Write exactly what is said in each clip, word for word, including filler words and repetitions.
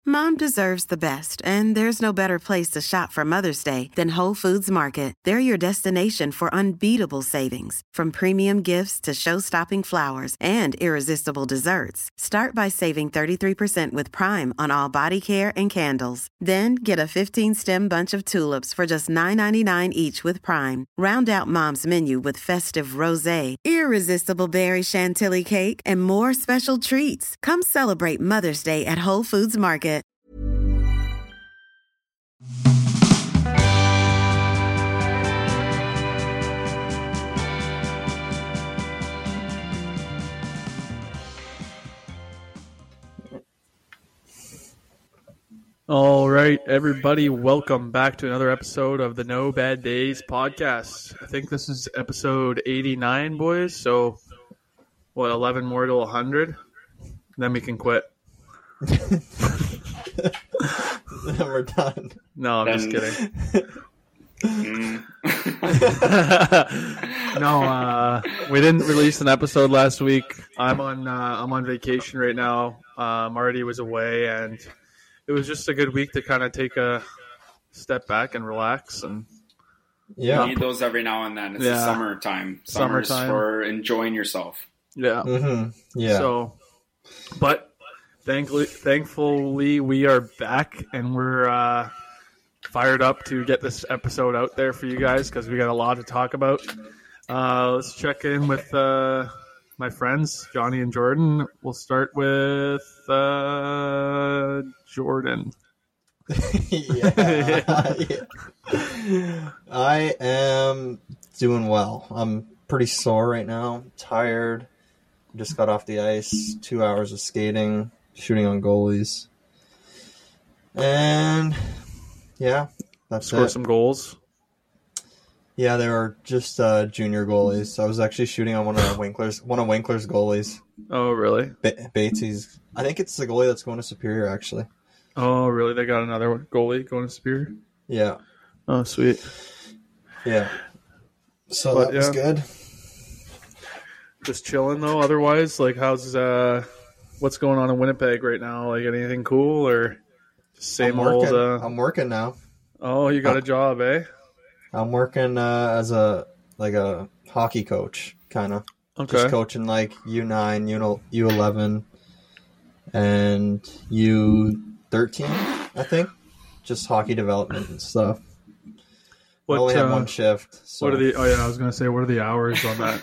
Mom deserves the best, and there's no better place to shop for Mother's Day than Whole Foods Market. They're your destination for unbeatable savings, from premium gifts to show-stopping flowers and irresistible desserts. Start by saving thirty-three percent with Prime on all body care and candles. Then get a fifteen-stem bunch of tulips for just nine ninety-nine each with Prime. Round out Mom's menu with festive rosé, irresistible berry chantilly cake, and more special treats. Come celebrate Mother's Day at Whole Foods Market. All right, everybody, welcome back to another episode of the No Bad Days podcast. I think this is episode eighty-nine, boys. So, what, eleven more to one hundred? Then we can quit. Then we're done. No, I'm Then... just kidding. mm. no, uh, we didn't release an episode last week. I'm on. Uh, I'm on vacation right now. Uh, Marty was away, and it was just a good week to kind of take a step back and relax. And yeah, you need those every now and then. It's Yeah. the summertime. Summer's Summertime. for enjoying yourself. yeah, mm-hmm. yeah. So, but thankfully, thankfully, we are back and we're uh, fired up to get this episode out there for you guys because we got a lot to talk about. Uh, let's check in with uh, my friends, Johnny and Jordan. We'll start with uh, Jordan. yeah. yeah. I am doing well. I'm pretty sore right now. Tired. Just got off the ice. Two hours of skating, shooting on goalies, and yeah, that's Score it. some goals. Yeah, they were just uh, junior goalies. I was actually shooting on one of Winkler's one of Winkler's goalies. Oh, really? Ba- Bates's. I think it's the goalie that's going to Superior, actually. Oh, really? They got another goalie going to Superior? Yeah. Oh, sweet. Yeah. So But, that was yeah. good. Just chilling though. Otherwise, like, how's uh, what's going on in Winnipeg right now? Like, anything cool or just same I'm old? working. Uh... I'm working now. Oh, you got a job, eh? I'm working uh, as a like a hockey coach, kind of. Okay. Just coaching like U nine, U eleven, and U thirteen, I think. Just hockey development and stuff. What, I only have uh, one shift. So. What are the? Oh yeah, I was gonna say, what are the hours on that?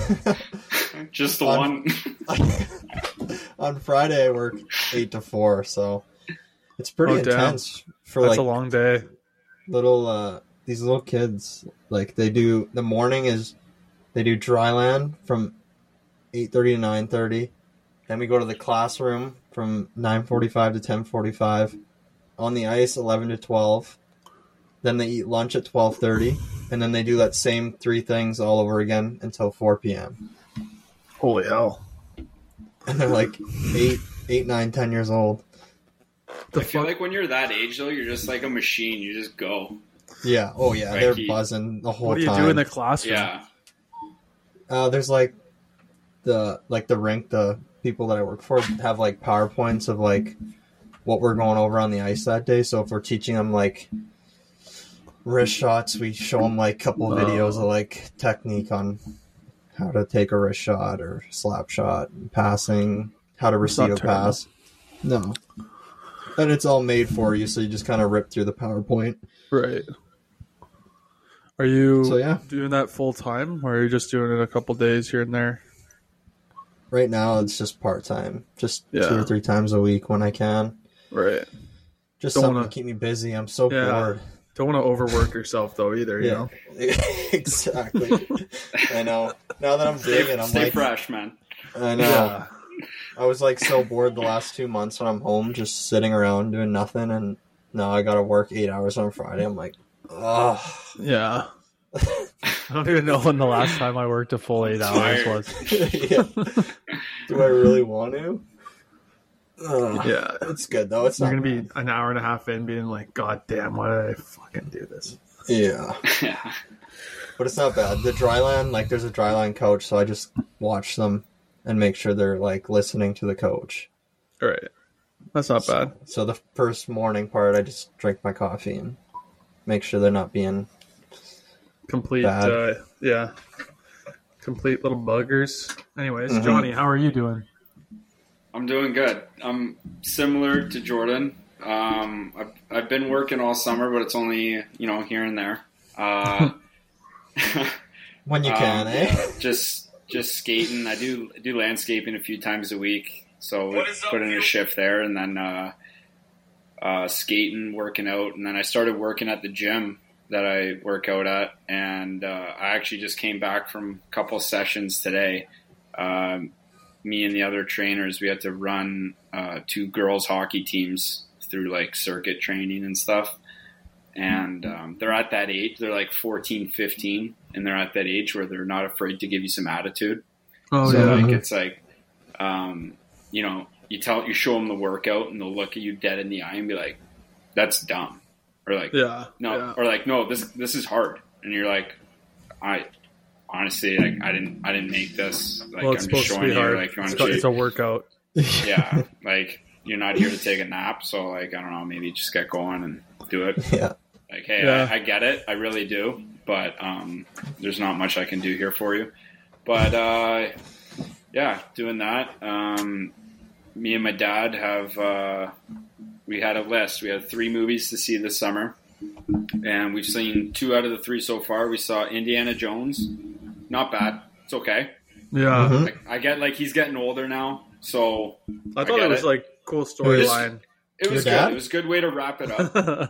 Just the On- one. On Friday, I work eight to four, so it's pretty Oh, damn. intense for That's like a long day. little uh these little kids. Like they do the morning is they do dry land from eight thirty to nine thirty. Then we go to the classroom from nine forty-five to ten forty-five. On the ice eleven to twelve. Then they eat lunch at twelve thirty, and then they do that same three things all over again until four p.m. Holy hell! And they're like eight, eight, nine, ten years old. The I feel fuck? like when you're that age, though, you're just like a machine. You just go. Yeah. Oh yeah. Right, They're Keith? buzzing the whole What do you time. do in the classroom? Yeah. Uh, there's like the like the rink. The people that I work for have like PowerPoints of like what we're going over on the ice that day. So if we're teaching them like wrist shots, we show them like a couple of videos of like technique on how to take a wrist shot or slap shot, and passing, how to receive a not terrible. pass. No. And it's all made for you, so you just kind of rip through the PowerPoint. Right. Are you So, yeah. doing that full time, or are you just doing it a couple days here and there? Right now, it's just part-time. Just Yeah. two or three times a week when I can. Right. Just Don't something wanna- to keep me busy. I'm so Yeah. bored. Don't want to overwork yourself though either. You know. exactly. I know. Now that I'm doing Stay, it, I'm stay like, fresh, man. I know. Yeah. I was like so bored the last two months when I'm home, just sitting around doing nothing, and now I got to work eight hours on Friday. I'm like, ugh. Yeah. I don't even know when the last time I worked a full eight hours Tired. was. Yeah. Do I really want to? Ugh. Yeah. It's good though. It's You're not gonna bad. be an hour and a half in, being like, "God damn, why did I fucking do this?" Yeah. Yeah. But it's not bad. The dryland, like, there's a dryland coach, so I just watch them and make sure they're like listening to the coach. All right. That's not so, bad. So the first morning part, I just drink my coffee and make sure they're not being Complete, bad. uh, yeah. Complete little buggers. Anyways, Mhm. Johnny, how are you doing? I'm doing good. I'm similar to Jordan. Um, I've, I've been working all summer, but it's only, you know, here and there. Uh, When you can, um, eh? yeah, just just skating. I do I do landscaping a few times a week, so we put in a shift there, and then uh, uh, skating, working out, and then I started working at the gym that I work out at, and uh, I actually just came back from a couple sessions today. Um, me and the other trainers, we had to run uh, two girls hockey teams through like circuit training and stuff. And um, they're at that age, they're like fourteen, fifteen, and they're at that age where they're not afraid to give you some attitude. Oh, so yeah. like, it's like, um, you know, you tell, you show them the workout and they'll look at you dead in the eye and be like, that's dumb. Or like, Yeah. no, yeah. or like, no, this, this is hard. And you're like, I, honestly, like, I didn't, I didn't make this. Like, Well, it's I'm just supposed to showing be you, hard. like, It's, honestly, it's a workout. yeah, like, you're not here to take a nap. So like, I don't know, maybe just get going and do it. Yeah. Like, hey, Yeah. I, I get it. I really do. But um, there's not much I can do here for you. But, uh, yeah, doing that. Um, me and my dad have, uh, we had a list. We had three movies to see this summer. And we've seen two out of the three so far. We saw Indiana Jones. Not bad. It's okay. Yeah. Mhm. Like, I get, like, he's getting older now. So I thought get it was it. like cool storyline. it was Your good. dad? It was a good way to wrap it up.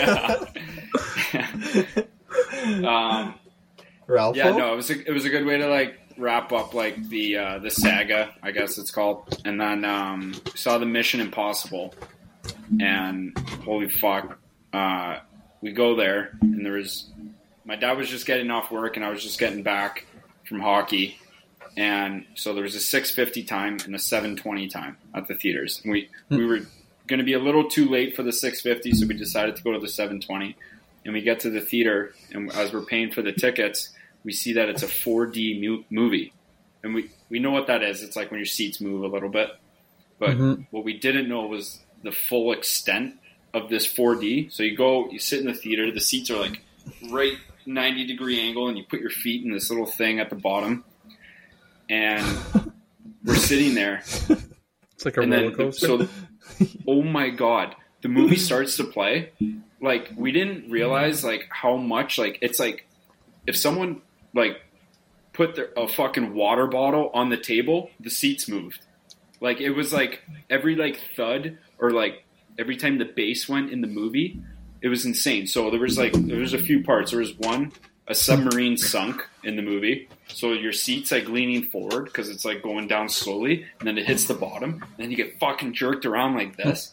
yeah. um, Ralph? Yeah, no, it was a, it was a good way to like wrap up like the uh, the saga, I guess it's called, and then um, saw the Mission Impossible, and holy fuck, uh, we go there, and there was my dad was just getting off work, and I was just getting back from hockey, and so there was a six fifty time and a seven twenty time at the theaters, and we we were going to be a little too late for the six fifty, so we decided to go to the seven twenty, and we get to the theater, and as we're paying for the tickets, we see that it's a four D mu- movie. And we, we know what that is. It's like when your seats move a little bit. But Mhm. what we didn't know was the full extent of this four D. So you go, you sit in the theater, the seats are like right ninety degree angle, and you put your feet in this little thing at the bottom. And we're sitting there. It's like a And roller then, coaster. so, oh my God, the movie starts to play. Like, we didn't realize, like, how much, like, it's like, if someone, like, put their, a fucking water bottle on the table, the seats moved. Like, it was, like, every, like, thud, or, like, every time the bass went in the movie, it was insane. So there was, like, there was a few parts. There was one, a submarine sunk in the movie. So your seat's, like, leaning forward, because it's, like, going down slowly, and then it hits the bottom, and then you get fucking jerked around like this.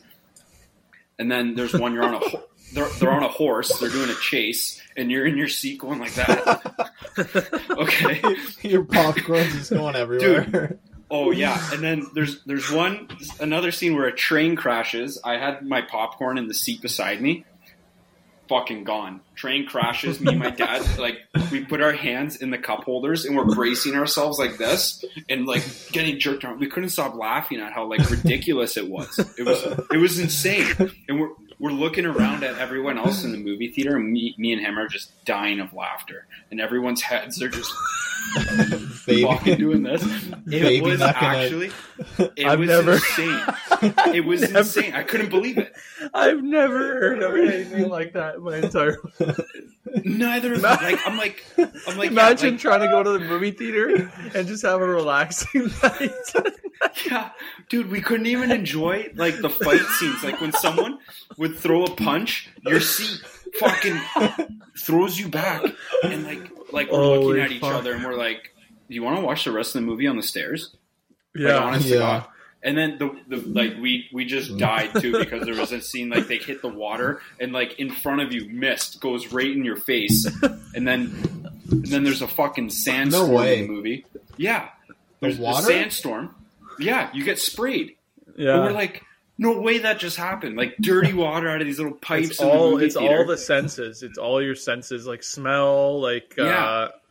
And then there's one, you're on a... Ho- They're, they're on a horse. They're doing a chase, and you're in your seat going like that. Okay, Your popcorn's just going everywhere. Dude. Oh yeah, and then there's there's one another scene where a train crashes. I had my popcorn in the seat beside me. Fucking gone. Train crashes. Me and my dad, like, we put our hands in the cup holders and we're bracing ourselves like this and like getting jerked around. We couldn't stop laughing at how like ridiculous it was. It was it was insane. And we're we're looking around at everyone else in the movie theater, and me, me and him are just dying of laughter. And everyone's heads are just Baby. fucking doing this. It Baby was knocking out. actually, it I've was never- insane. It was Never. insane. I couldn't believe it. I've never heard of anything like that in my entire life. Neither of them. Like, I'm like, I'm like, Imagine yeah, like, trying to go to the movie theater and just have a relaxing night. yeah, dude, we couldn't even enjoy like the fight scenes. Like when someone would throw a punch, your seat fucking throws you back, and like, like we're Holy looking at each fuck. other, and we're like, "Do you want to watch the rest of the movie on the stairs?" Yeah. Like, honest to Yeah. God. And then the, the like we we just died too because there was a scene like they hit the water and like in front of you, mist goes right in your face, and then and then there's a fucking sandstorm way. in the movie. Yeah, there's water? a sandstorm. Yeah, you get sprayed. Yeah. And we're like, no way that just happened. Like dirty water out of these little pipes. It's in the all movie it's theater. all the senses. It's all your senses, like smell, like Yeah. uh,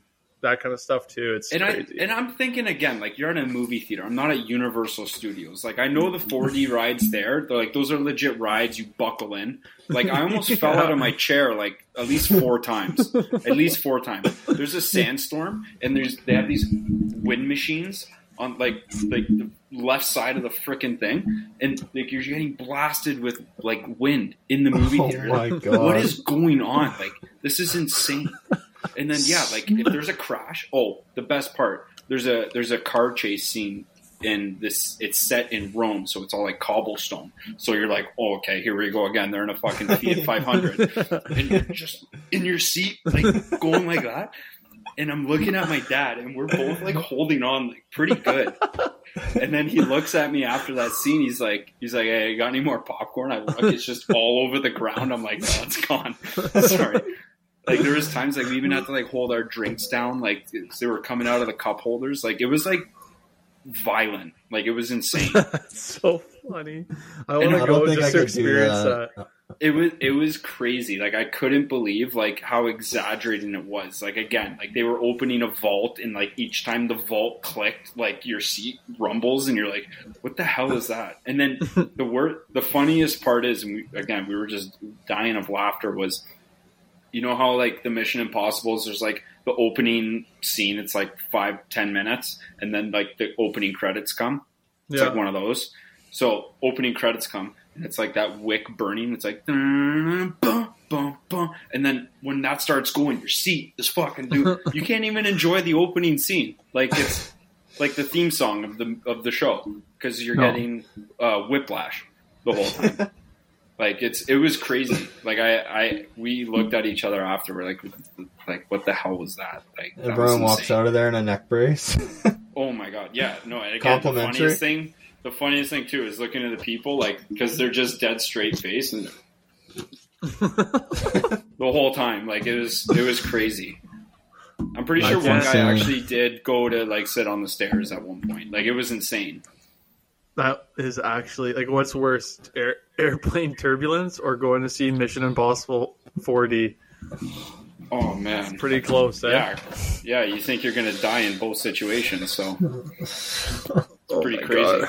that kind of stuff too. It's and crazy. I and I'm thinking again, like you're in a movie theater. I'm not at Universal Studios. Like I know the four D rides there. They're like those are legit rides. You buckle in. Like I almost yeah. fell out of my chair like at least four times. At least four times. There's a sandstorm, and there's they have these wind machines on like like the left side of the frickin' thing, and like you're getting blasted with like wind in the movie oh theater. My like, God. What is going on? Like this is insane. And then yeah, like if there's a crash, oh, the best part, there's a there's a car chase scene in this. It's set in Rome, so it's all like cobblestone. So you're like, oh, okay, here we go again. They're in a fucking Fiat five hundred, and you're just in your seat, like going like that. And I'm looking at my dad, and we're both like holding on like pretty good. And then he looks at me after that scene. He's like, he's like, hey, you got any more popcorn? I look, it's just all over the ground. I'm like, oh, it's gone. Sorry. Like there was times like we even had to like hold our drinks down, like they were coming out of the cup holders. Like it was like violent. Like it was insane. That's so funny. I want to go just to experience that. that. It was it was crazy. Like I couldn't believe like how exaggerating it was. Like again, like they were opening a vault, and like each time the vault clicked, like your seat rumbles, and you're like, "What the hell is that?" And then the word, the funniest part is, and we, again, we were just dying of laughter. Was you know how like the Mission Impossibles, there's like the opening scene. It's like five ten minutes, and then like the opening credits come. It's yeah. like one of those. So opening credits come. And it's like that wick burning. It's like, bum, bum, bum. And then when that starts going, your seat is fucking dude. You can't even enjoy the opening scene. Like it's like the theme song of the of the show because you're no. getting uh, whiplash the whole time. Like it's it was crazy. Like I, I we looked at each other after. We're like, like what the hell was that? Like that everyone walks out of there in a neck brace. Oh my god, yeah, no. And again, the funniest thing. The funniest thing too is looking at the people, like because they're just dead straight face and the whole time, like it was it was crazy. I'm pretty sure one guy actually did go to like sit on the stairs at one point. Like it was insane. That is actually like what's worse, air, airplane turbulence or going to see Mission Impossible four D. Oh man, it's pretty close. Eh? Yeah, yeah. You think you're gonna die in both situations, so it's pretty oh crazy. God.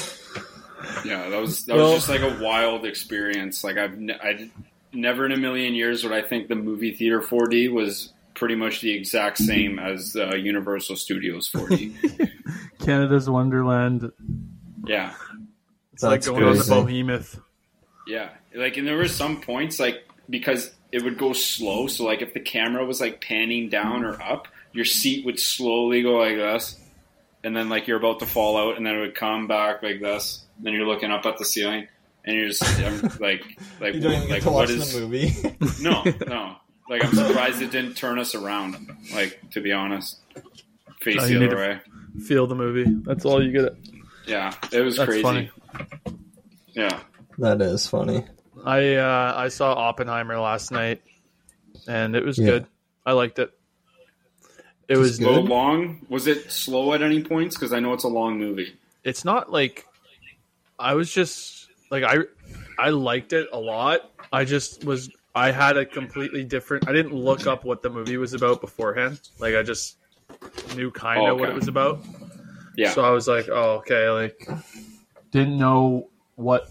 Yeah, that was that well, was just like a wild experience. Like I've ne- I never in a million years would I think the movie theater four D was pretty much the exact same as uh, Universal Studios four D. Canada's Wonderland. Yeah, it's like going crazy. On the Behemoth. Yeah, like and there were some points like because it would go slow. So like if the camera was like panning down or up, your seat would slowly go like this. And then, like, you're about to fall out, and then it would come back like this. Then you're looking up at the ceiling, and you're just I'm, like, like, you don't even like, get to what watch is the movie? No, no. Like, I'm surprised it didn't turn us around. Like, to be honest, face oh, the other way. Feel the movie. That's all you get. Yeah, it was That's crazy. Funny. Yeah, that is funny. I uh, I saw Oppenheimer last night, and it was yeah. good. I liked it. It was slow, long. Was it slow at any points? Because I know it's a long movie. It's not like I was just like I I liked it a lot. I just was I had a completely different. I didn't look up what the movie was about beforehand. Like I just knew kind of oh, okay. what it was about. Yeah. So I was like, oh okay, like didn't know what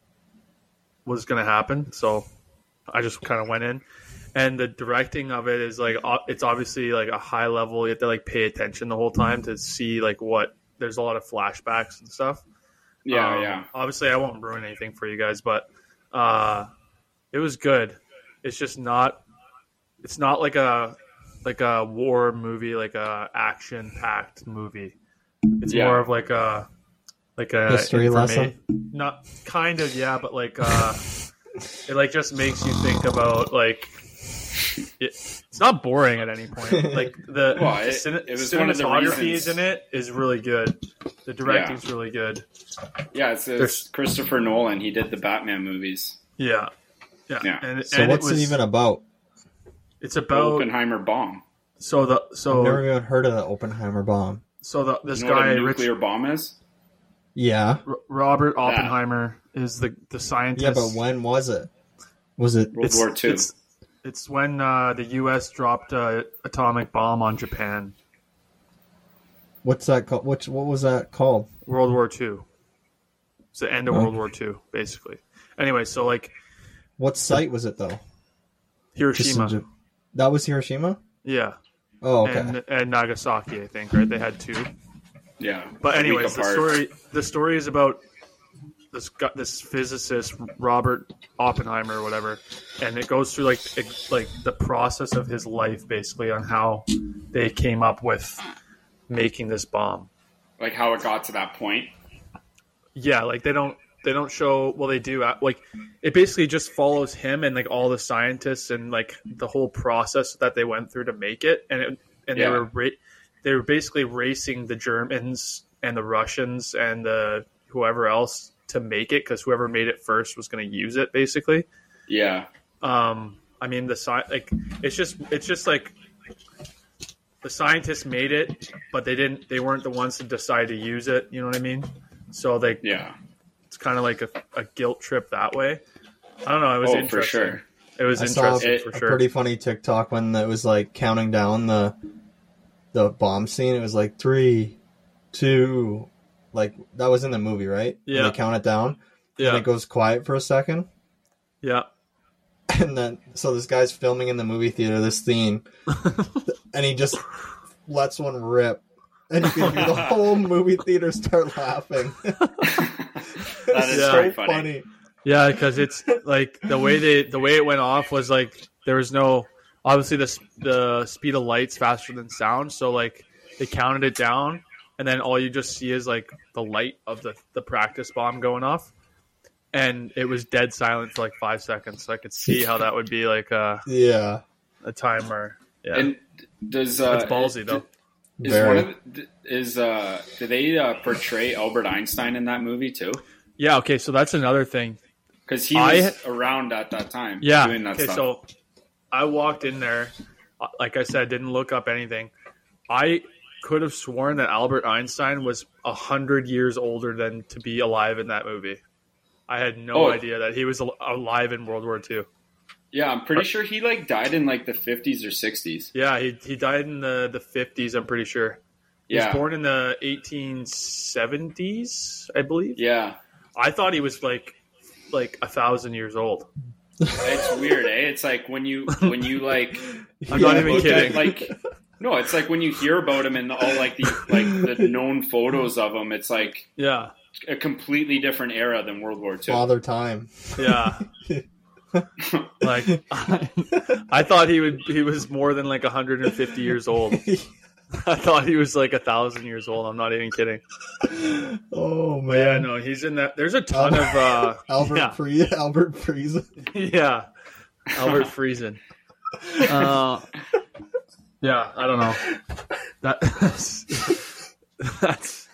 was gonna happen. So I just kind of went in. And the directing of it is like it's obviously like a high level. You have to like pay attention the whole time to see like what there's a lot of flashbacks and stuff. Yeah, um, yeah. Obviously, I won't ruin anything for you guys, but uh, it was good. It's just not. It's not like a like a war movie, like a action packed movie. It's yeah. more of like a like a history informa- lesson. Not kind of yeah, but like uh, it like just makes you think about like. It, it's not boring at any point. Like the, well, the it, cin- it was cinematography is in it is really good. The directing's yeah. really good. Yeah, it's, it's Christopher Nolan. He did the Batman movies. Yeah, yeah. yeah. And, so and what's it, was, it even about? It's about the Oppenheimer bomb. So the so I've never even heard of the Oppenheimer bomb. So the this you know guy what a nuclear Rich, bomb is? Yeah, R- Robert Oppenheimer that. is the the scientist. Yeah, but when was it? Was it World War Two? It's, It's when uh, the U S dropped a atomic bomb on Japan. What's that called? Which what was that called? World War Two. It's the end of Oh. World War Two, basically. Anyway, so like What site was it though? Just in Hiroshima, Ja- That was Hiroshima. yeah, Oh, okay. and and Nagasaki, I think, right? They had two. Yeah. But a week anyways, the apart. story the story is about this gu- this physicist Robert Oppenheimer or whatever, and it goes through like ex- like the process of his life basically on how they came up with making this bomb. Like how it got to that point. Yeah, like they don't they don't show well they do uh, like it basically just follows him and like all the scientists and like the whole process that they went through to make it, and it, and Yeah. they were ra- they were basically racing the Germans and the Russians and the whoever else to make it, because whoever made it first was going to use it basically. Yeah. Um, I mean the sci- like it's just it's just like the scientists made it, but they didn't they weren't the ones to decide to use it. You know what I mean? So they Yeah. it's kind of like a, a guilt trip that way. I don't know. It was Oh, for interesting. sure. It was I saw interesting it- for a sure. pretty funny TikTok when it was like counting down the the bomb scene. It was like three, two, like that was in the movie, right? When Yeah. they count it down, and yeah, it goes quiet for a second, yeah, and then so this guy's filming in the movie theater this scene, and he just lets one rip, and you can hear the whole movie theater start laughing. That is Yeah. very so funny. funny. yeah. Because it's like the way they the way it went off was like there was no obviously the s- the speed of light's faster than sound, so like they counted it down, and then all you just see is like the light of the the practice bomb going off, and it was dead silent for like five seconds. So I could see how that would be like a Yeah, a time where yeah, And does uh, it's ballsy though. Is Very. one of the, is uh do they uh, portray Albert Einstein in that movie too? Yeah. Okay. So that's another thing. Because he I- was around at that time. Yeah. Doing that Okay, stuff. so I walked in there, uh, like I said, didn't look up anything. I could have sworn that Albert Einstein was a hundred years older than to be alive in that movie. I had no Oh. idea that he was al- alive in World War Two. yeah, I'm pretty sure he like died in like the fifties or sixties. Yeah, he he died in the the fifties. I'm pretty sure. He Yeah. was born in the eighteen seventies, I believe. Yeah. I thought he was like like a thousand years old. It's weird, eh? It's like when you when you like I'm not even look at, kidding. like no, it's like when you hear about him and all like the like the known photos of him, it's like Yeah, a completely different era than World War Two. Father Time. yeah. Like I, I thought he would he was more than like one hundred fifty years old. I thought he was like a thousand years old. I'm not even kidding. Oh But yeah, man, no, he's in that. There's a ton of uh, Albert yeah, Free, Albert Friesen. yeah, Albert Friesen. Uh, yeah, I don't know. That that's.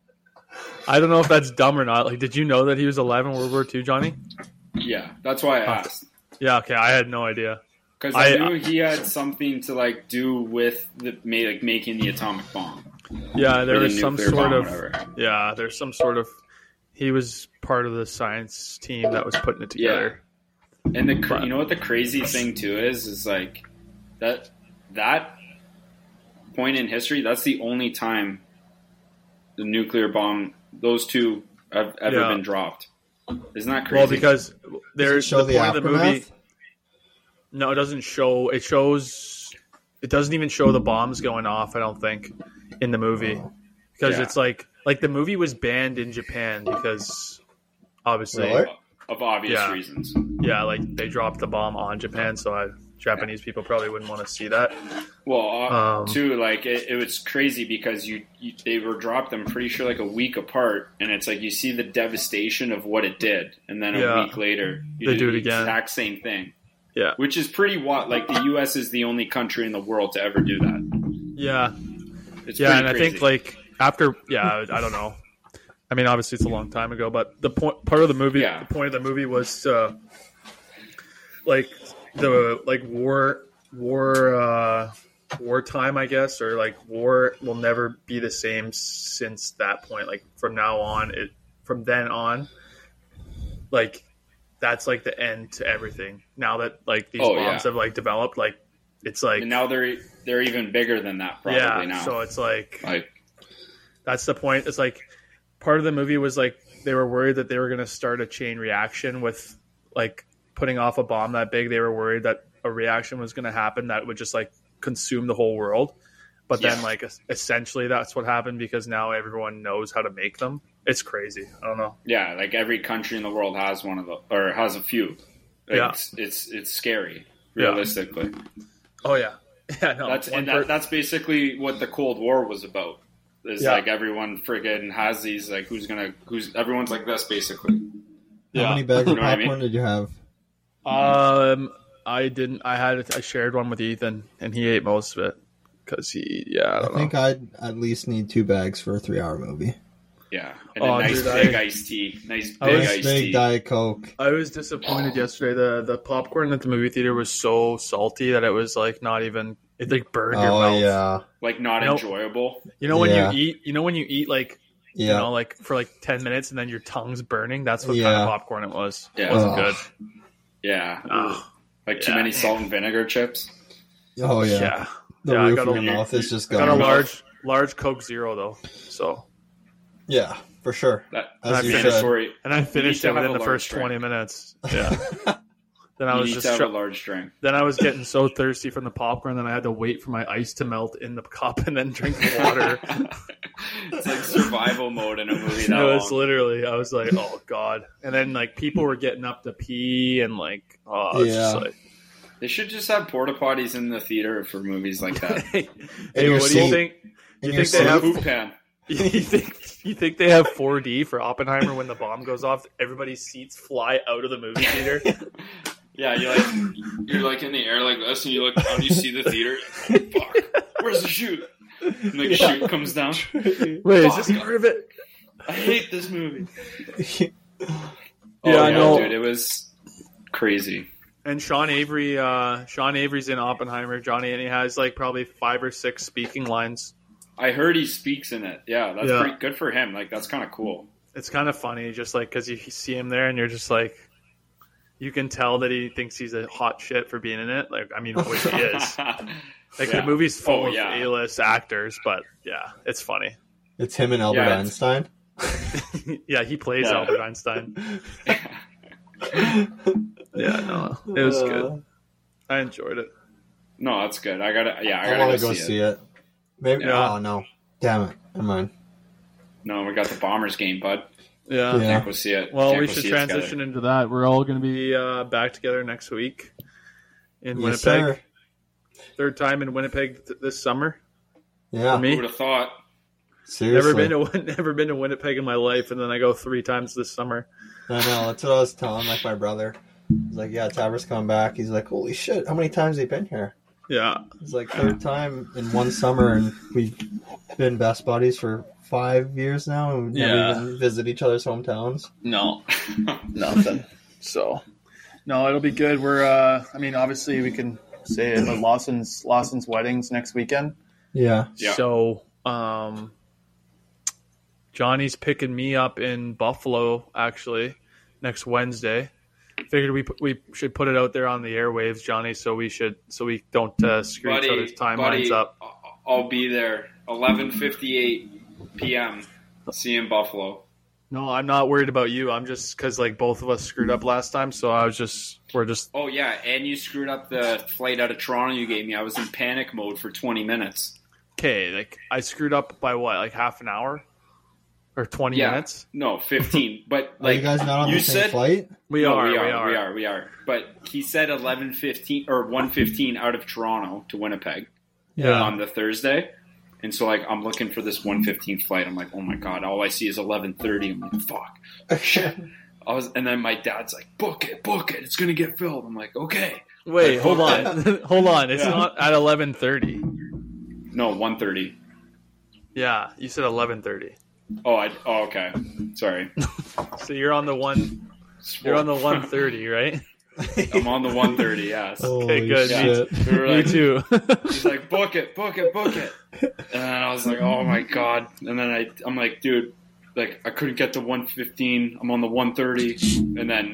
I don't know if that's dumb or not. Like, did you know that he was alive in World War Two, Johnny? Yeah, that's why I asked. Yeah. Okay, I had no idea. Because I, I- knew he had something to like do with the ma- like making the atomic bomb. Yeah, there Or the was some nuclear sort bomb, of whatever. yeah. There's some sort of. He was part of the science team that was putting it together. And the cr- But- you know what the crazy thing too is is like that that point in history. That's the only time the nuclear bomb, those two, have ever Yeah. been dropped. Isn't that crazy? Well, because Does it there's show the the point of the movie. aftermath? No, it doesn't show. It shows. It doesn't even show the bombs going off. I don't think in the movie because Yeah. it's like like the movie was banned in Japan because obviously Really? of obvious Yeah. reasons. yeah, like they dropped the bomb on Japan, so I, Japanese people probably wouldn't want to see that. Well, uh, Um, too, like it, it was crazy because you, you they were dropped. I'm pretty sure like a week apart, and it's like you see the devastation of what it did, and then a Yeah. week later you They do it the again. exact same thing. Yeah. Which is pretty wild. Like the U S is the only country in the world to ever do that. Yeah, It's yeah, pretty and I crazy. think like after yeah, I don't know. I mean, obviously it's a long time ago, but the point part of the movie, Yeah. the point of the movie was uh, like the like war war uh, wartime, I guess, or like war will never be the same since that point. Like from now on, it from then on, like that's like the end to everything. Now that like these Oh, bombs yeah. have like developed, like it's like And now they're they're even bigger than that probably yeah. now. So it's like like that's the point. It's like part of the movie was like they were worried that they were going to start a chain reaction with like putting off a bomb that big. They were worried that a reaction was going to happen that would just like consume the whole world. But then Yeah. like essentially that's what happened because now everyone knows how to make them. It's crazy. I don't know. yeah, like every country in the world has one of the or has a few. Like, Yeah. It's, it's it's scary Yeah. realistically. Oh yeah. Yeah, no. That's one and per- that, that's basically what the Cold War was about. Is Yeah. like everyone friggin' has these like who's gonna who's everyone's like this basically. How Yeah. many bags You of know what I popcorn mean? did you have? Um, I didn't. I had. I shared one with Ethan, and he ate most of it because he. Yeah, I I don't think know. I'd at least need two bags for a three-hour movie. Yeah, and Oh, a nice dude, I- big iced tea, nice I big was Nice iced big tea. Diet Coke. I was disappointed yesterday. The the popcorn at the movie theater was so salty that it was like not even. It like burned your Oh mouth. yeah, Like not Nope. enjoyable. You know when Yeah. you eat. You know when you eat like you yeah. know like for like ten minutes and then your tongue's burning. That's what kind Yeah. of popcorn it was. It Yeah. wasn't Ugh. good. Yeah, Oh, like too yeah. many salt and vinegar chips. Oh yeah. yeah. The Yeah, I roof got of a- your mouth is just I got a gone. large large Coke Zero though. So Yeah, for sure. That, As that's you said. mandatory. and I finished to it have within a the large first drink. twenty minutes. Yeah. Then I You was need just to have tr- a large drink. Then I was getting so thirsty from the popcorn that I had to wait for my ice to melt in the cup and then drink the water. It's like survival mode in a movie that It was long. literally, I was like, oh god. And then like people were getting up to pee and like, oh, it's just Yeah. like, They should just have porta potties in the theater for movies like that. hey, And what your do you seat- think? and You your think they seat- have? Poop pan. You think? You think they have four D for Oppenheimer when the bomb goes off? Everybody's seats fly out of the movie theater. Yeah, you're like you're like in the air like this, and you look down, you see the theater. Oh, fuck, where's the chute? And the chute comes down. Wait, is this part of it? I hate this movie. Yeah, oh, I know. dude, it was crazy. And Sean Avery, uh, Sean Avery's in Oppenheimer, Johnny, and he has like probably five or six speaking lines. I heard he speaks in it. Yeah, that's Yeah. pretty good for him. Like that's kind of cool. It's kind of funny, just like because you see him there, and you're just like, you can tell that he thinks he's a hot shit for being in it. Like, I mean, which he is. Like Yeah. the movie's full Oh, of yeah. A-list actors, but yeah, it's funny. It's him and Albert Yeah, it's- Einstein. Yeah, he plays Yeah. Albert Einstein. Yeah, no, it was good. I enjoyed it. No, that's good. I gotta. Yeah, I I gotta want go to go see, see it. it. Maybe. Yeah. Oh no! Damn it! Never mind. No, we got the Bombers game, bud. Yeah. Yeah. Can't go see it. Well, Can't we go should see it together. transition into that. We're all going to be uh, back together next week in Yes, Winnipeg. sir. Third time in Winnipeg th- this summer. Yeah. For me. Who would have thought? Seriously. Never been to never been to Winnipeg in my life, and then I go three times this summer. I know. That's what I was telling like my brother. He's like, "Yeah, Tabor's coming back." He's like, "Holy shit! How many times have you been here?" Yeah, It's like third time in one summer, and we've been best buddies for five years now, and we never Yeah. even visit each other's hometowns. no, nothing. So, no, it'll be good. We're, uh, I mean, obviously we can say it, but Lawson's Lawson's wedding's next weekend. Yeah. Yeah. So, um, Johnny's picking me up in Buffalo actually next Wednesday. Figured we put, we should put it out there on the airwaves, Johnny, so we should so we don't uh, screw each other's timelines buddy, up. I'll be there. eleven fifty-eight p.m. See you in Buffalo. No, I'm not worried about you. I'm just because like both of us screwed up last time, so I was just we're just Oh yeah, and you screwed up the flight out of Toronto you gave me. I was in panic mode for twenty minutes. okay. Like I screwed up by what, like half an hour or twenty Yeah. minutes? No, fifteen. But Are like you guys not on you the same said, flight? We, No, are, we are, we are, we are, we are. But he said eleven fifteen or one fifteen out of Toronto to Winnipeg Yeah. on the Thursday. And so like I'm looking for this one fifteen flight. I'm like, oh my god, all I see is eleven thirty. I'm like, fuck. I was, and then my dad's like, book it, book it. It's gonna get filled. I'm like, okay. Wait, I hold booked on, hold on. It's Yeah. not at eleven thirty. No, one thirty. Yeah, you said eleven thirty. Oh, I. Oh, okay. Sorry. So you're on the one. You're on the one thirty, right? I'm on the one thirty. Yes. Holy good. shit. We were Me like, too. he's like, book it, book it, book it. And then I was like, oh my god. And then I, I'm like, dude, like I couldn't get to one fifteen. I'm on the one thirty. And then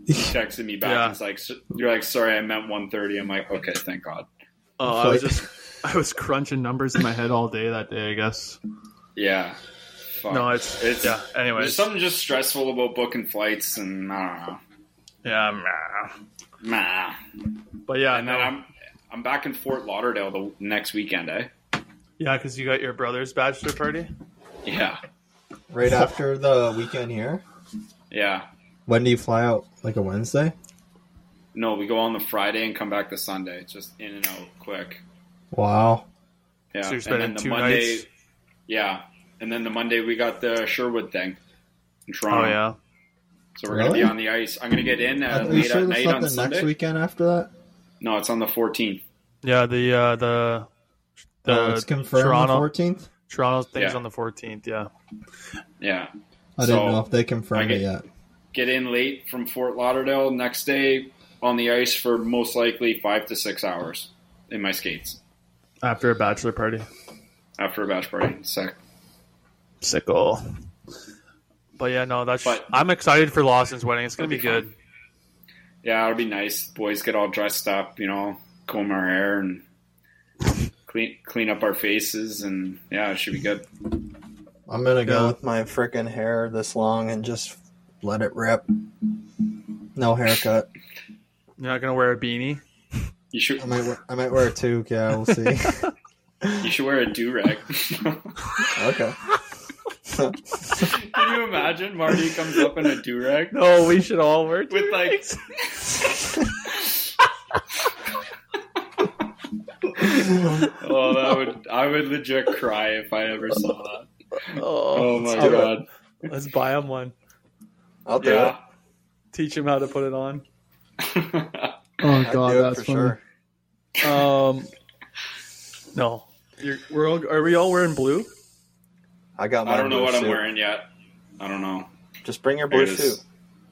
he texted me back. Yeah. It's like, you're like, sorry, I meant one thirty. I'm like, okay, thank God. Oh, I was just I was crunching numbers in my head all day that day, I guess. Yeah. Fuck. No, it's it's yeah. Anyways, There's something just stressful about booking flights, and I don't know. yeah, nah. Nah. But yeah, And no. then I'm I'm back in Fort Lauderdale the next weekend, eh? Yeah, because you got your brother's bachelor party. Yeah. Right after the weekend here. Yeah. When do you fly out? Like a Wednesday? No, we go on the Friday and come back the Sunday. It's just in and out quick. Wow. Yeah. So you're and spending then the two Monday, nights? Yeah. And then the Monday we got the Sherwood thing in Toronto. Oh yeah. So we're Really? gonna be on the ice. I'm gonna get in Are uh, you late sure at there's night on something Sunday. next weekend after that? No, it's on the fourteenth. Yeah, the uh, the the oh, it's confirmed Toronto the fourteenth? Toronto thing's Yeah. on the fourteenth. Yeah. Yeah. I didn't So, know if they confirmed I it get- yet. Get in late from Fort Lauderdale. Next day on the ice for most likely five to six hours in my skates After a bachelor party. after a batch party. Sick. Sickle. But yeah, no, that's. But- I'm excited for Lawson's wedding. It's gonna It'll be, be good. fun. Yeah, it'll be nice. Boys get all dressed up, you know, comb our hair and clean clean up our faces, and yeah, it should be good. I'm gonna go Yeah. with my freaking hair this long and just let it rip. No haircut. You're not gonna wear a beanie. You should I might wear, I might wear a toque. Yeah, we'll see. you should wear a do rag. Okay. Can you imagine Marty comes up in a do rag No, we should all wear with like. Oh, that would I would legit cry if I ever saw that. Oh, Oh my let's do it. god! Let's buy him one. I'll do Yeah. Teach him how to put it on. it. Oh I'd do it for sure. Um, no, You're, we're all, are we all wearing blue? I got my I don't know blue what I'm suit. wearing yet. I don't know. Just bring your There blue it is. suit.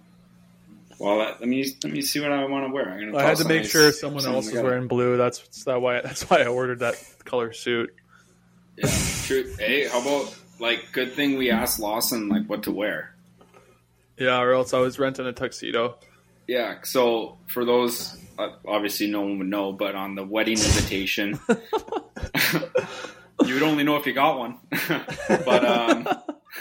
Well, let, let me let me see what I want to wear. I'm gonna I had toss to make some sure ice- someone something else was together. wearing blue. That's that's that why that's why I ordered that color suit. Yeah, true. Hey, how about like good thing we asked Lawson like what to wear. Yeah, or else I was renting a tuxedo. Yeah. So for those, uh, obviously no one would know, but on the wedding invitation, you would only know if you got one. but um,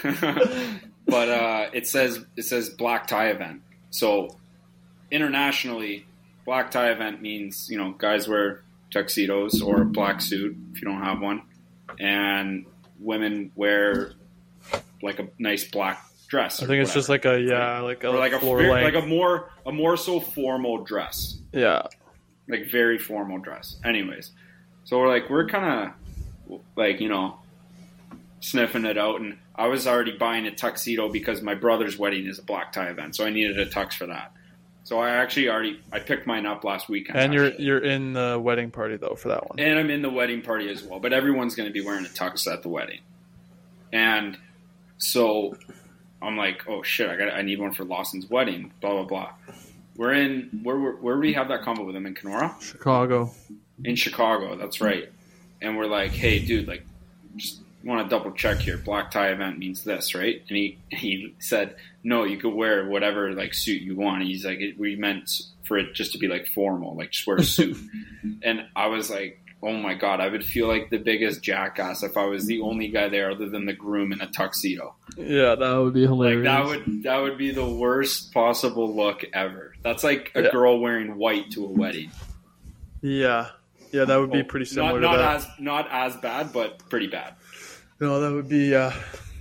but uh, it says it says black tie event. So internationally, black tie event means you know guys wear tuxedos or a black suit if you don't have one, and women wear like a nice black dress. I think it's just like a yeah, like a or like a floor very- length. like a more a more so formal dress, yeah. like very formal dress. Anyways, so we're like we're kind of like you know sniffing it out, and I was already buying a tuxedo because my brother's wedding is a black tie event, so I needed a tux for that. So I actually already I picked mine up last weekend, And you're actually. you're in the wedding party though for that one. And I'm in the wedding party as well, but everyone's going to be wearing a tux at the wedding, and so. I'm like, oh shit, I got, I need one for Lawson's wedding. Blah blah blah. We're in where where, where we have that convo with him in Kenora, Chicago. in Chicago. That's right. And we're like, hey, dude, like, just want to double check here. Black tie event means this, right? And he he said, no, you could wear whatever like suit you want. And he's like, it, we meant for it just to be like formal, like just wear a suit. And I was like, oh my god, I would feel like the biggest jackass if I was the only guy there other than the groom in a tuxedo. Yeah, that would be Like hilarious. that would that would be the worst possible look ever. That's like a Yeah. girl wearing white to a wedding. Yeah, yeah, that would be pretty similar not, to not that. as not as bad, but pretty bad. No, that would be. Uh...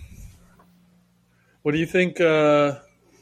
What do you think? Uh...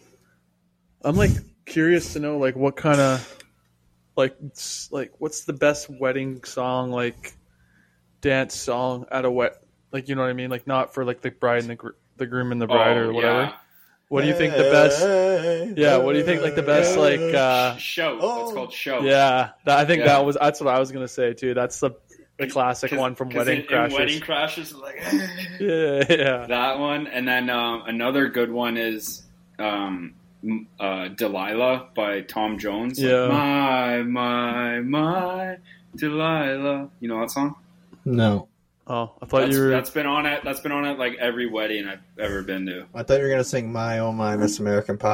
I'm like curious to know, like, what kind of, like, s- like, what's the best wedding song, like, dance song at a wet, like, you know what I mean, like, not for like the bride and the gr- the groom and the bride or whatever. Yeah. What do you think the best? Yeah, what do you think like the best like? uh Show. Oh. It's called show. Yeah, that, I think Yeah. that was that's what I was gonna say too. That's the the classic 'Cause- one from 'cause Wedding in, Crashers. In Wedding Crashers, it's like Yeah, yeah. that one, and then um, another good one is um, m- uh, Delilah by Tom Jones. Like, Yeah. my my my Delilah. You know that song? No. Oh, I thought That's, you were. that's been on it. That's been on it like every wedding I've ever been to. I thought you were going to sing My Oh My Miss American Pie.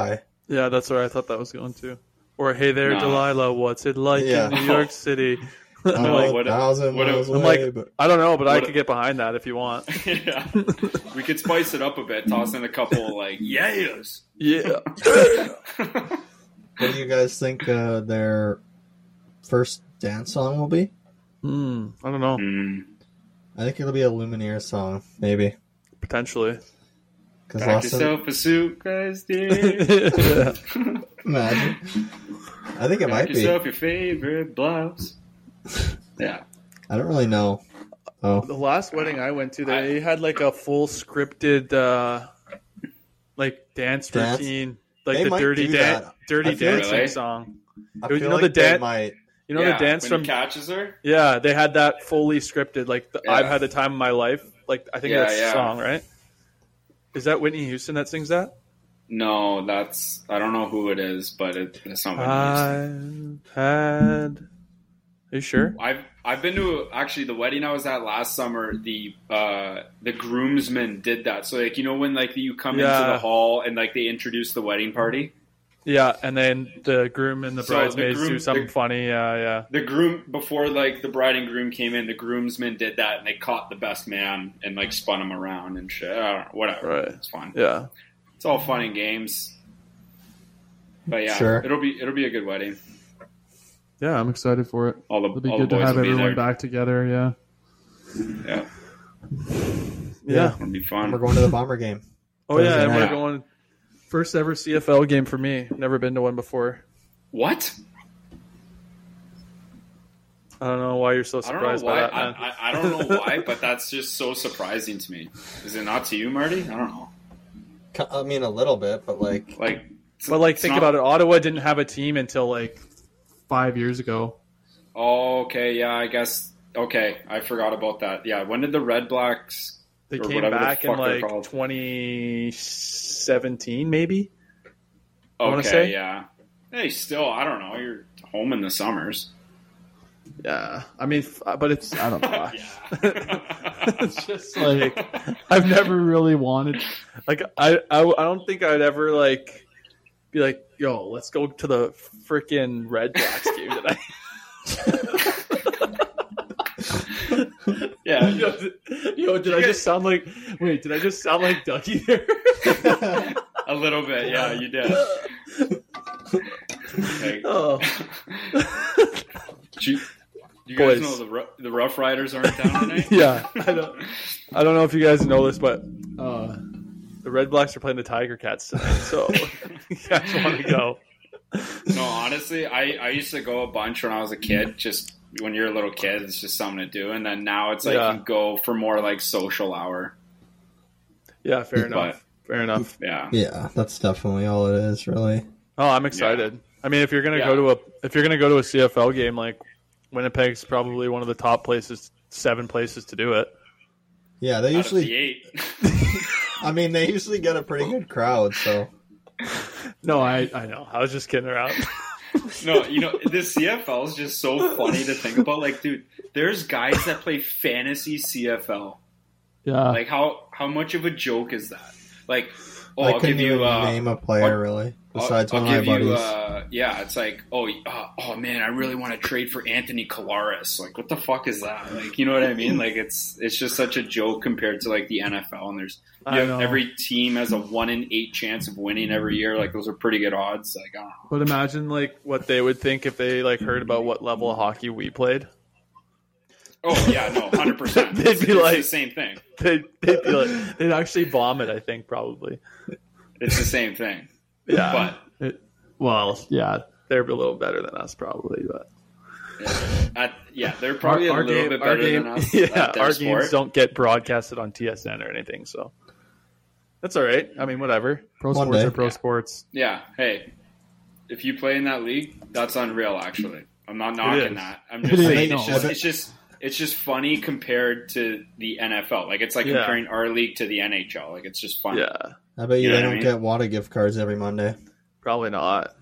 Yeah, that's where I thought that was going to. Or Hey There, No. Delilah, what's it like Yeah. in New York City? I'm No, a what- thousand what- miles I'm away, like, but I don't know, but I What- could get behind that if you want. yeah, we could spice it up a bit. Toss in a couple like yes. Yeah. what do you guys think uh, their first dance song will be? Hmm. I don't know. Mm. I think it'll be a Lumineers song, maybe. Potentially. Because Pack last time, yourself a suitcase, dear. Yeah. imagine. I think it Pack might be. yourself your favorite blouse. Yeah. I don't really know. Oh, The last wedding I went to, they had like a full scripted, uh, like dance, Dance? routine, like They the might dirty do dan- that. dirty I feel dancing like- song. I You feel know like the they dan- might. You know Yeah, the dance when from he catches her. yeah, they had that fully scripted. Like the, Yeah. I've had the time of my life. Like I think Yeah, that's the yeah. song, right? Is that Whitney Houston that sings that? No, that's I don't know who it is, but it, it's not Whitney Houston. I've had. Are you sure? I've I've been to actually the wedding I was at last summer. The uh, the groomsmen did that. So like you know when like you come Yeah. into the hall and like they introduce the wedding party. Yeah, and then the groom and the So the bridesmaids groom- do something the- funny. Yeah, yeah. The groom before like the bride and groom came in, the groomsmen did that and they caught the best man and like spun him around and shit. I don't know, whatever. Right. It's fun. Yeah. It's all fun and games. But yeah, Sure. it'll be it'll be a good wedding. Yeah, I'm excited for it. All the It'll be all good the to boys have will be everyone there. back together. Yeah. Yeah, Yeah. it'll be We're fun. going to the Bomber game. Oh yeah, Thursday and we're night. going first ever C F L game for me. Never been to one before. What? I don't know why you're so I don't know surprised by why. that, I, man. I, I don't know why, but that's just so surprising to me. Is it not to you, Marty? I don't know. I mean, a little bit, but like, Like, But like, it's think not- about it. Ottawa didn't have a team until like five years ago. Oh, okay, yeah, I guess. Okay, I forgot about that. Yeah, when did the Red Blacks? They Or came whatever the back in fuck they're like called. twenty seventeen, maybe. Okay, wanna say? yeah. Hey, still, I don't know. You're home in the summers. Yeah, I mean, f- but it's I don't know. Yeah. It's just like I've never really wanted. Like I, I, I don't think I'd ever like be like, yo, let's go to the freaking Red Blacks game tonight. Yeah. yo, did, yo, did I just sound like? Wait, did I just sound like Ducky there? A little bit, yeah, you did. Okay. Oh, Do you, you guys Boys. know the Ru- the Rough Riders aren't down tonight? yeah. I don't. I don't know if you guys know this, but uh, the Red Blacks are playing the Tiger Cats tonight. So you guys want to go? No, honestly, I, I used to go a bunch when I was a kid. Just when you're a little kid, it's just something to do. And then now it's like Yeah. you go for more like social hour. Yeah, fair But- enough. Fair enough. Yeah. yeah, that's definitely all it is, really. Oh, I'm excited. I mean, if you're gonna Yeah. go to a if you're gonna go to a C F L game, like Winnipeg's probably one of the top places, seven places to do it. Yeah, they Out of the usually. eight. I mean, they usually get a pretty good crowd. So No, I I know. I was just kidding around. No, you know, the C F L is just so funny to think about. Like, dude, there's guys that play fantasy C F L. Yeah. Like, how how much of a joke is that? Like, oh, I I'll couldn't give you even uh, name a player I'll- really, I'll- besides I'll one of my give you, buddies. uh, yeah, it's like, oh, uh, oh man, I really want to trade for Anthony Kalaris. Like, what the fuck is that? Like, you know what I mean? Like, it's it's just such a joke compared to like the N F L. And there's you I have- know. every team has a one in eight chance of winning every year. Like, those are pretty good odds. Like, I don't know. But imagine like what they would think if they like heard about what level of hockey we played. Oh yeah, no, hundred percent. They'd be it's like- the same thing. They'd, they'd be like they'd actually vomit. I think probably. It's the same thing. Yeah. But It, well, yeah, they're a little better than us probably, but at, yeah, they're probably a little bit better game, than us. Yeah, at their our sport. games don't get broadcasted on T S N or anything, so that's all right. I mean, whatever. Pro One sports day. are pro Yeah. sports. Yeah, hey, if you play in that league, that's unreal. Actually, I'm not knocking is. that. I'm It just is. saying I it's know. just it's just it's just funny compared to the N F L. Like it's like Yeah. comparing our league to the N H L. Like it's just funny. Yeah, I bet you You know they what I don't mean? get Wada gift cards every Monday. probably not.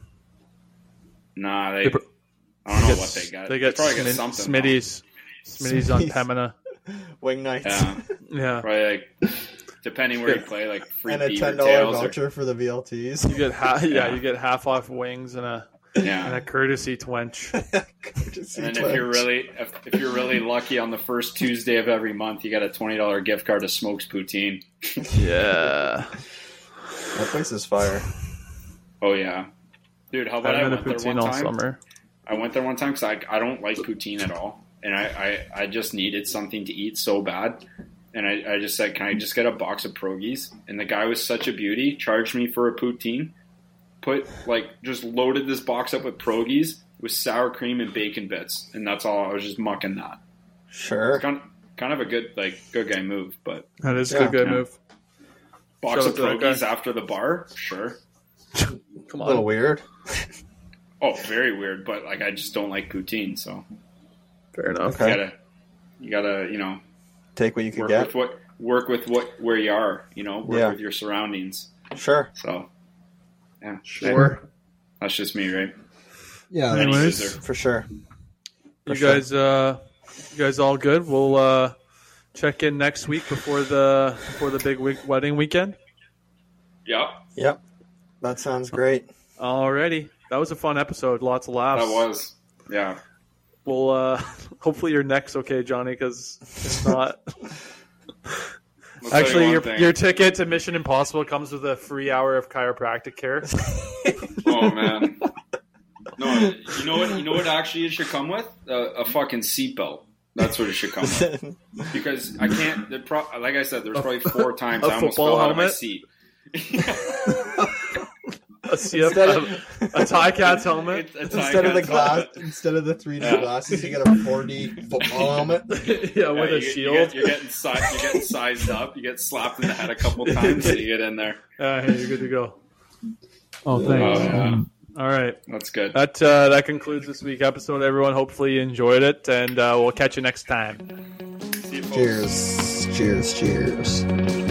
Nah, they. They pr- I don't know Get- what they got. They get probably get Smin- something. Smitty's, Smitty's on Smitty's. Pemina. Wing nights. Yeah, Yeah, probably like depending where you play, like free And a beaver ten dollar tails. voucher Or, for the V L Ts. You get half, yeah, Yeah. you get half off wings and a and yeah. a courtesy twinch. And then if you're really if, if you're really lucky on the first Tuesday of every month, you got a twenty dollar gift card to Smokes Poutine. Yeah. That place is fire. Oh yeah, dude. How about I I've been went to there poutine one all time? summer. I went there one time because I I don't like poutine at all, and I, I, I just needed something to eat so bad, and I, I just said, can I just get a box of pierogies? And the guy was such a beauty, charged me for a poutine, put like just loaded this box up with pierogies with sour cream and bacon bits, and that's all. I was just mucking that. Sure. It's kind of, kind of a good like good guy move, but That is Yeah. a good Yeah. move. box Shout of out to that pierogies guy. after the bar, sure. Come A little on. weird. Oh, very weird, but like I just don't like poutine, so Fair enough. Okay. you gotta you gotta you know Take what you can work get. with what work with what where you are, you know, work Yeah. with your surroundings. Sure. So yeah, Sure. that's just me, right? Yeah, Any Anyways. user. for sure. You For sure. guys, uh, you guys all good? We'll uh, check in next week before the before the big week, wedding weekend. Yeah, Yep. That sounds great. Alrighty, that was a fun episode. Lots of laughs. that was yeah. Well, uh, hopefully your neck's okay, Johnny, because if not, I'll tell you actually one your thing. your ticket to Mission Impossible comes with a free hour of chiropractic care. Oh man, no, you know what? You know what? Actually, it should come with uh, a fucking seatbelt. That's what it should come with. Because I can't. there Pro- like I said, there was probably four times a I almost football fell out of my helmet? seat. A C F, Instead a, a tie cat's helmet. It's- it's Instead of the like- glass, instead of the three D Yeah. glasses, you get a four D football helmet. Yeah, with Yeah, a you get- shield. You get, you're getting si- you're getting sized up. You get slapped in the head a couple times, so you get in there. Uh, hey, you're good to go. Oh, Oh, thanks. yeah. All right. That's good. That uh, that concludes this week's episode, everyone. Hopefully you enjoyed it, and uh, we'll catch you next time. See you, folks. Cheers. Cheers. Cheers.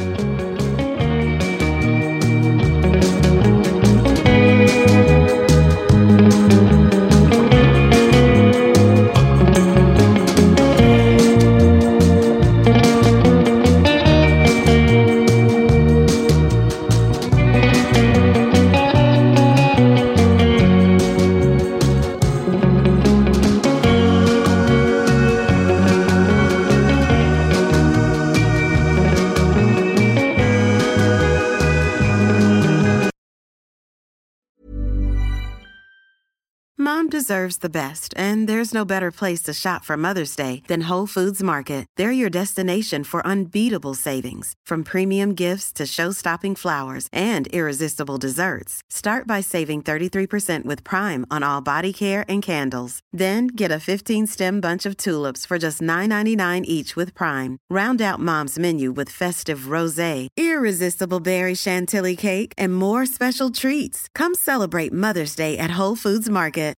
Mom deserves the best, and there's no better place to shop for Mother's Day than Whole Foods Market. They're your destination for unbeatable savings, from premium gifts to show-stopping flowers and irresistible desserts. Start by saving thirty-three percent with Prime on all body care and candles. Then get a fifteen-stem bunch of tulips for just nine ninety-nine each with Prime. Round out Mom's menu with festive rosé, irresistible berry chantilly cake, and more special treats. Come celebrate Mother's Day at Whole Foods Market.